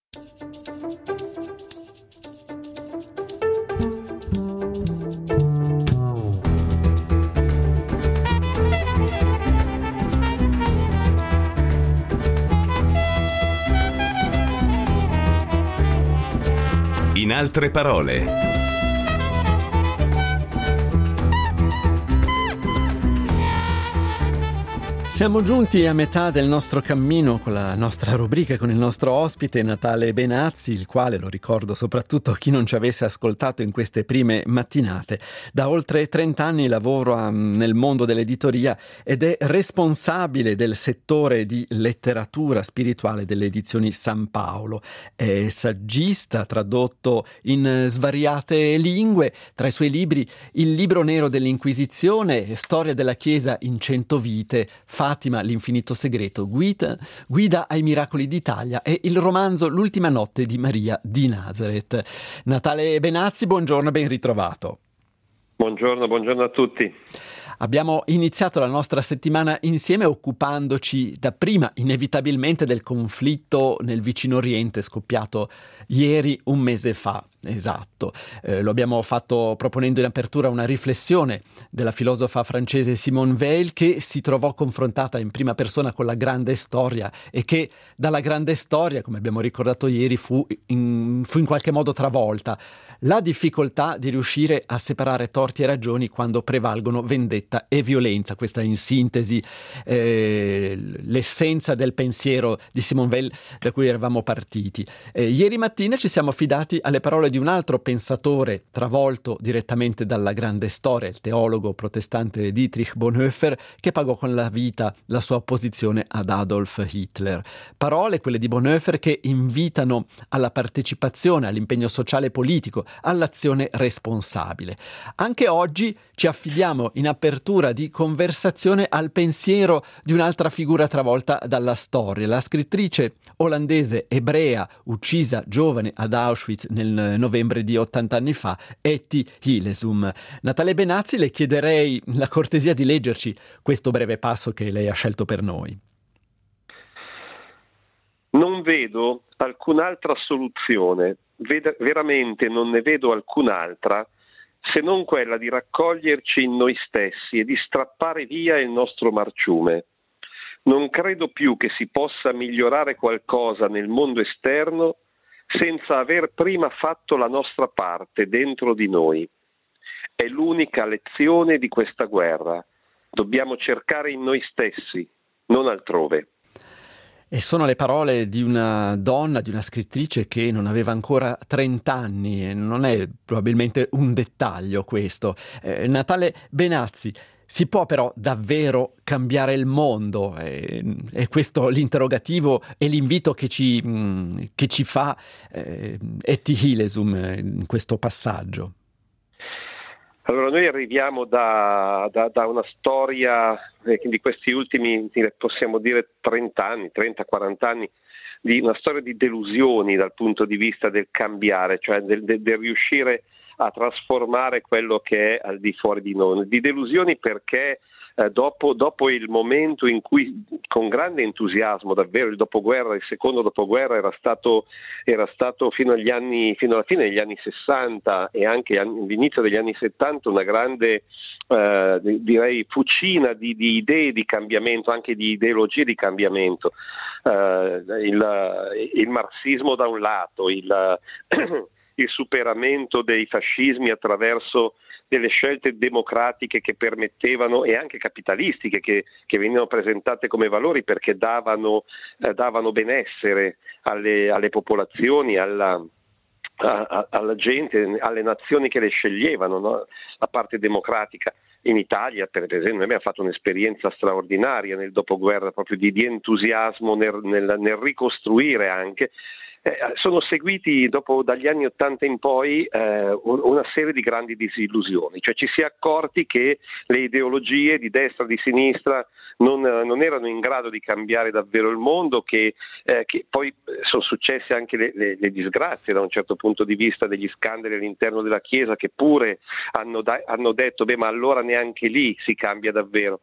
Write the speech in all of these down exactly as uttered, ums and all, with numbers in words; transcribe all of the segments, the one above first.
In altre parole. Siamo giunti a metà del nostro cammino con la nostra rubrica, con il nostro ospite Natale Benazzi, il quale, lo ricordo soprattutto a chi non ci avesse ascoltato in queste prime mattinate, da oltre trenta anni lavora nel mondo dell'editoria ed è responsabile del settore di letteratura spirituale delle edizioni San Paolo. È saggista, tradotto in svariate lingue, tra i suoi libri Il libro nero dell'Inquisizione, Storia della Chiesa in cento vite, Fatima, l'infinito segreto, guida, guida ai miracoli d'Italia e il romanzo L'ultima notte di Maria di Nazareth. Natale Benazzi, buongiorno, ben ritrovato. Buongiorno, buongiorno a tutti. Abbiamo iniziato la nostra settimana insieme occupandoci dapprima inevitabilmente del conflitto nel vicino Oriente scoppiato ieri, un mese fa. Esatto, eh, lo abbiamo fatto proponendo in apertura una riflessione della filosofa francese Simone Weil, che si trovò confrontata in prima persona con la grande storia e che dalla grande storia, come abbiamo ricordato ieri, fu in, fu in qualche modo travolta. La difficoltà di riuscire a separare torti e ragioni quando prevalgono vendetta e violenza. Questa in sintesi eh, l'essenza del pensiero di Simone Weil da cui eravamo partiti. Eh, ieri mattina ci siamo affidati alle parole di un altro pensatore travolto direttamente dalla grande storia, il teologo protestante Dietrich Bonhoeffer, che pagò con la vita la sua opposizione ad Adolf Hitler. Parole, quelle di Bonhoeffer, che invitano alla partecipazione, all'impegno sociale e politico, all'azione responsabile. Anche oggi ci affidiamo in apertura di conversazione al pensiero di un'altra figura travolta dalla storia, la scrittrice olandese ebrea uccisa giovane ad Auschwitz nel novembre di ottanta anni fa, Etty Hillesum. Natale Benazzi, le chiederei la cortesia di leggerci questo breve passo che lei ha scelto per noi. Non vedo alcun'altra soluzione, Ved- veramente non ne vedo alcun'altra, se non quella di raccoglierci in noi stessi e di strappare via il nostro marciume. Non credo più che si possa migliorare qualcosa nel mondo esterno senza aver prima fatto la nostra parte dentro di noi. È l'unica lezione di questa guerra. Dobbiamo cercare in noi stessi, non altrove. E sono le parole di una donna, di una scrittrice che non aveva ancora trenta anni, e non è probabilmente un dettaglio questo. Eh, Natale Benazzi, si può però davvero cambiare il mondo? E, e questo l'interrogativo e l'invito che ci, mh, che ci fa eh, Etty Hillesum in questo passaggio. Allora, noi arriviamo da, da, da una storia eh, di questi ultimi, possiamo dire, trenta anni, trenta quaranta anni, di una storia di delusioni dal punto di vista del cambiare, cioè del, del, del riuscire a trasformare quello che è al di fuori di noi. Di delusioni perché eh, dopo, dopo il momento in cui con grande entusiasmo davvero il dopoguerra, il secondo dopoguerra era stato, era stato fino agli anni, fino alla fine degli anni sessanta e anche all'inizio degli anni settanta una grande eh, direi fucina di, di idee di cambiamento, anche di ideologie di cambiamento. Uh, il, il marxismo da un lato, il, il superamento dei fascismi attraverso delle scelte democratiche che permettevano e anche capitalistiche che, che venivano presentate come valori perché davano, eh, davano benessere alle, alle popolazioni, alla, a, a, alla gente, alle nazioni che le sceglievano, no? La parte democratica. In Italia, per esempio, noi abbiamo fatto un'esperienza straordinaria nel dopoguerra, proprio di, di entusiasmo nel, nel, nel ricostruire anche. Eh, sono seguiti dopo dagli anni ottanta in poi eh, una serie di grandi disillusioni, cioè ci si è accorti che le ideologie di destra e di sinistra non, non erano in grado di cambiare davvero il mondo, che, eh, che poi sono successe anche le, le, le disgrazie da un certo punto di vista, degli scandali all'interno della Chiesa che pure hanno, da, hanno detto beh ma allora neanche lì si cambia davvero.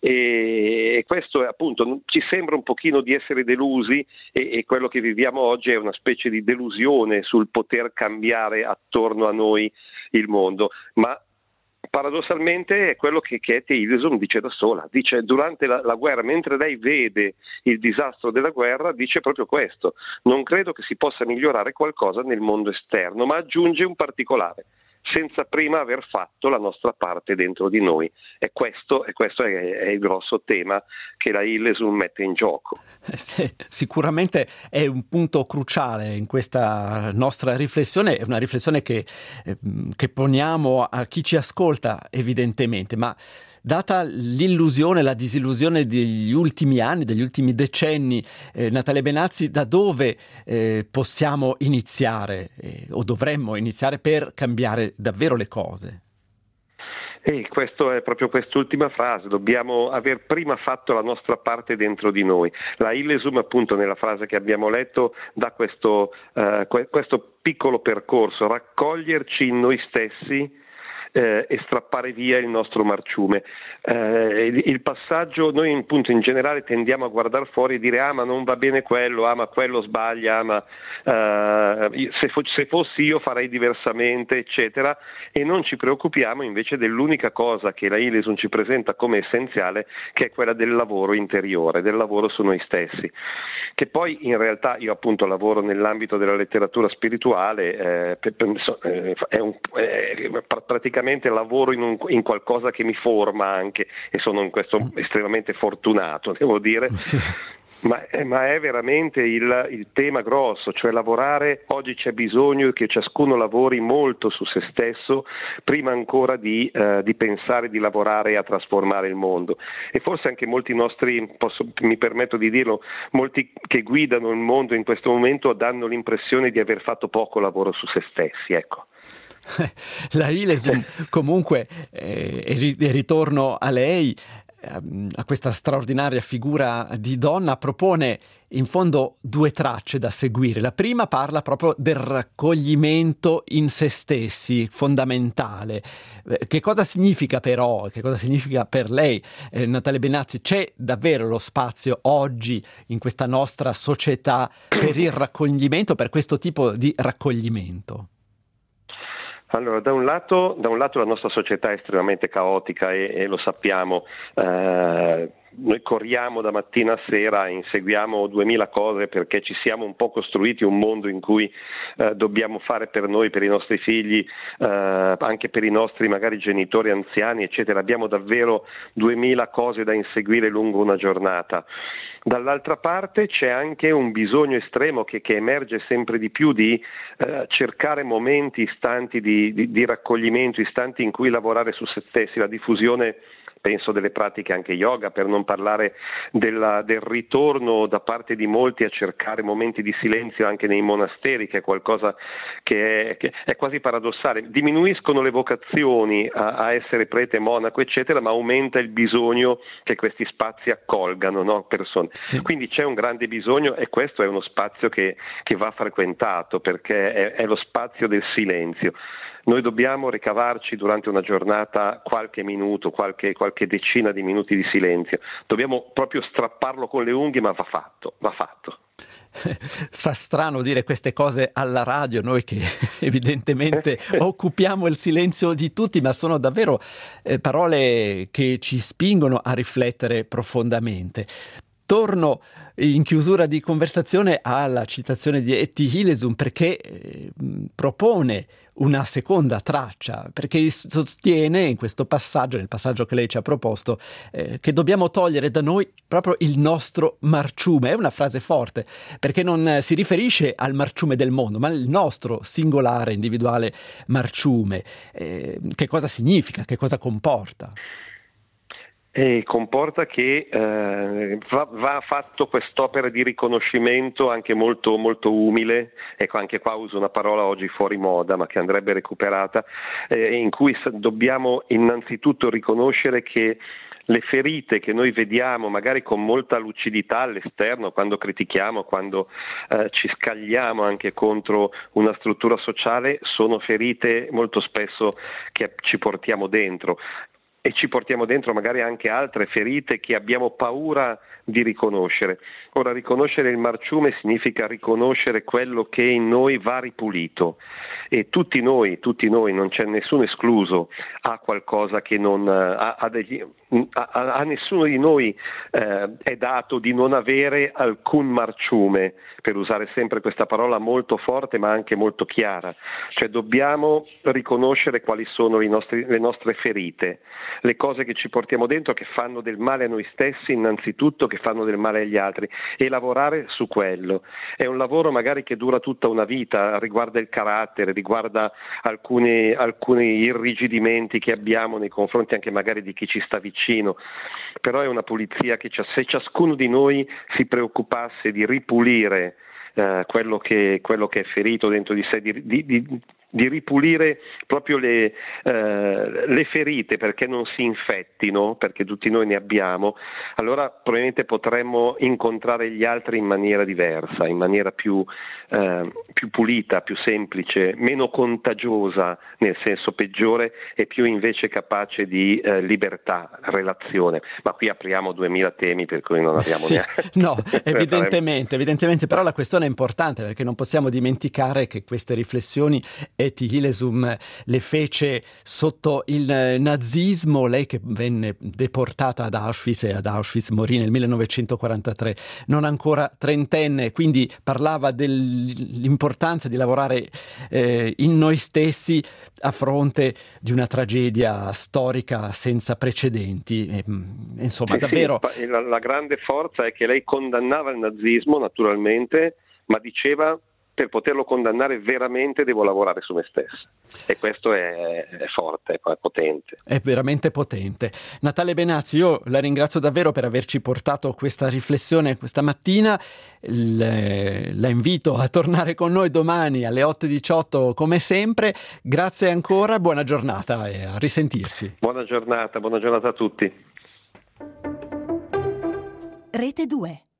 e questo è, appunto, ci sembra un pochino di essere delusi e, e quello che viviamo oggi è una specie di delusione sul poter cambiare attorno a noi il mondo, ma paradossalmente è quello che Käthe Hillesum dice da sola, dice durante la, la guerra, mentre lei vede il disastro della guerra, dice proprio questo: non credo che si possa migliorare qualcosa nel mondo esterno, ma aggiunge un particolare: senza prima aver fatto la nostra parte dentro di noi. E questo, e questo è, è il grosso tema che la Hillesum mette in gioco. Eh sì, sicuramente è un punto cruciale in questa nostra riflessione, è una riflessione che, eh, che poniamo a chi ci ascolta evidentemente, ma data l'illusione, la disillusione degli ultimi anni, degli ultimi decenni, eh, Natalia Benazzi, da dove eh, possiamo iniziare eh, o dovremmo iniziare per cambiare davvero le cose? E questo è proprio quest'ultima frase: dobbiamo aver prima fatto la nostra parte dentro di noi. La Hillesum, appunto, nella frase che abbiamo letto, dà questo, uh, questo piccolo percorso: raccoglierci in noi stessi Eh, e strappare via il nostro marciume. Eh, il, il passaggio, noi appunto in generale tendiamo a guardare fuori e dire ah ma non va bene quello, ah ma quello sbaglia, ah, ma eh, se, fo- se fossi io farei diversamente, eccetera, e non ci preoccupiamo invece dell'unica cosa che la Hillesum ci presenta come essenziale, che è quella del lavoro interiore, del lavoro su noi stessi, che poi in realtà io appunto lavoro nell'ambito della letteratura spirituale, eh, per, per, eh, è, un, è praticamente lavoro in, un, in qualcosa che mi forma anche, e sono in questo estremamente fortunato, devo dire. Sì. Ma, ma è veramente il, il tema grosso, cioè lavorare. Oggi c'è bisogno che ciascuno lavori molto su se stesso prima ancora di, eh, di pensare di lavorare a trasformare il mondo, e forse anche molti nostri, posso, mi permetto di dirlo, molti che guidano il mondo in questo momento danno l'impressione di aver fatto poco lavoro su se stessi, ecco. La Hillesum comunque, eh, e ritorno a lei, a questa straordinaria figura di donna, propone in fondo due tracce da seguire. La prima parla proprio del raccoglimento in se stessi, fondamentale. Che cosa significa però, che cosa significa per lei, eh, Natalia Benazzi? C'è davvero lo spazio oggi in questa nostra società per il raccoglimento, per questo tipo di raccoglimento? Allora, da un lato, da un lato la nostra società è estremamente caotica e, e lo sappiamo. Eh, noi corriamo da mattina a sera, inseguiamo duemila cose perché ci siamo un po' costruiti un mondo in cui eh, dobbiamo fare per noi, per i nostri figli, eh, anche per i nostri magari genitori anziani, eccetera. Abbiamo davvero duemila cose da inseguire lungo una giornata. Dall'altra parte c'è anche un bisogno estremo che, che emerge sempre di più di eh, cercare momenti, istanti di, di, di raccoglimento, istanti in cui lavorare su se stessi, la diffusione, penso, delle pratiche anche yoga, per non parlare della, del ritorno da parte di molti a cercare momenti di silenzio anche nei monasteri, che è qualcosa che è, che è quasi paradossale. Diminuiscono le vocazioni a, a essere prete, monaco, eccetera, ma aumenta il bisogno che questi spazi accolgano, no, persone. Sì. Quindi c'è un grande bisogno, e questo è uno spazio che, che va frequentato, perché è, è lo spazio del silenzio. Noi dobbiamo ricavarci durante una giornata qualche minuto, qualche, qualche decina di minuti di silenzio. Dobbiamo proprio strapparlo con le unghie, ma va fatto, va fatto. Fa strano dire queste cose alla radio, noi che evidentemente occupiamo il silenzio di tutti, ma sono davvero eh, parole che ci spingono a riflettere profondamente. Torno in chiusura di conversazione alla citazione di Käthe Hillesum, perché eh, propone una seconda traccia, perché sostiene in questo passaggio, nel passaggio che lei ci ha proposto, eh, che dobbiamo togliere da noi proprio il nostro marciume. È una frase forte, perché non si riferisce al marciume del mondo, ma al nostro singolare, individuale marciume. Eh, che cosa significa? Che cosa comporta? E comporta che eh, va, va fatto quest'opera di riconoscimento anche molto, molto umile, ecco, anche qua uso una parola oggi fuori moda ma che andrebbe recuperata, eh, in cui dobbiamo innanzitutto riconoscere che le ferite che noi vediamo magari con molta lucidità all'esterno, quando critichiamo, quando eh, ci scagliamo anche contro una struttura sociale, sono ferite molto spesso che ci portiamo dentro. e ci portiamo dentro magari anche altre ferite che abbiamo paura di riconoscere. Ora, riconoscere il marciume significa riconoscere quello che in noi va ripulito, e tutti noi, tutti noi, non c'è nessuno escluso, ha qualcosa che non ha, ha degli, a, a nessuno di noi eh, è dato di non avere alcun marciume, per usare sempre questa parola molto forte ma anche molto chiara. Cioè dobbiamo riconoscere quali sono i nostri, le nostre ferite, le cose che ci portiamo dentro, che fanno del male a noi stessi innanzitutto, che fanno del male agli altri, e lavorare su quello. È un lavoro magari che dura tutta una vita, riguarda il carattere, riguarda alcuni, alcuni irrigidimenti che abbiamo nei confronti anche magari di chi ci sta vicino, però è una pulizia che se ciascuno di noi si preoccupasse di ripulire Uh, quello, che, quello che è ferito dentro di sé, di, di, di, di ripulire proprio le, uh, le ferite perché non si infettino, perché tutti noi ne abbiamo, allora probabilmente potremmo incontrare gli altri in maniera diversa, in maniera più, uh, più pulita, più semplice, meno contagiosa nel senso peggiore e più invece capace di uh, libertà, relazione. Ma qui apriamo duemila temi per cui non abbiamo sì, neanche... No, evidentemente, evidentemente, però la questione è importante perché non possiamo dimenticare che queste riflessioni Etty Hillesum le fece sotto il nazismo, lei che venne deportata ad Auschwitz e ad Auschwitz morì nel millenovecentoquarantatré, non ancora trentenne, quindi parlava dell'importanza di lavorare eh, in noi stessi a fronte di una tragedia storica senza precedenti. E, insomma, sì, davvero... Sì, la, la grande forza è che lei condannava il nazismo naturalmente, ma diceva: per poterlo condannare veramente devo lavorare su me stesso, e questo è, è forte, è potente. È veramente potente. Natale Benazzi, io la ringrazio davvero per averci portato questa riflessione questa mattina. Le, la invito a tornare con noi domani alle otto e diciotto come sempre. Grazie ancora, buona giornata e a risentirci. Buona giornata, buona giornata a tutti. Rete due.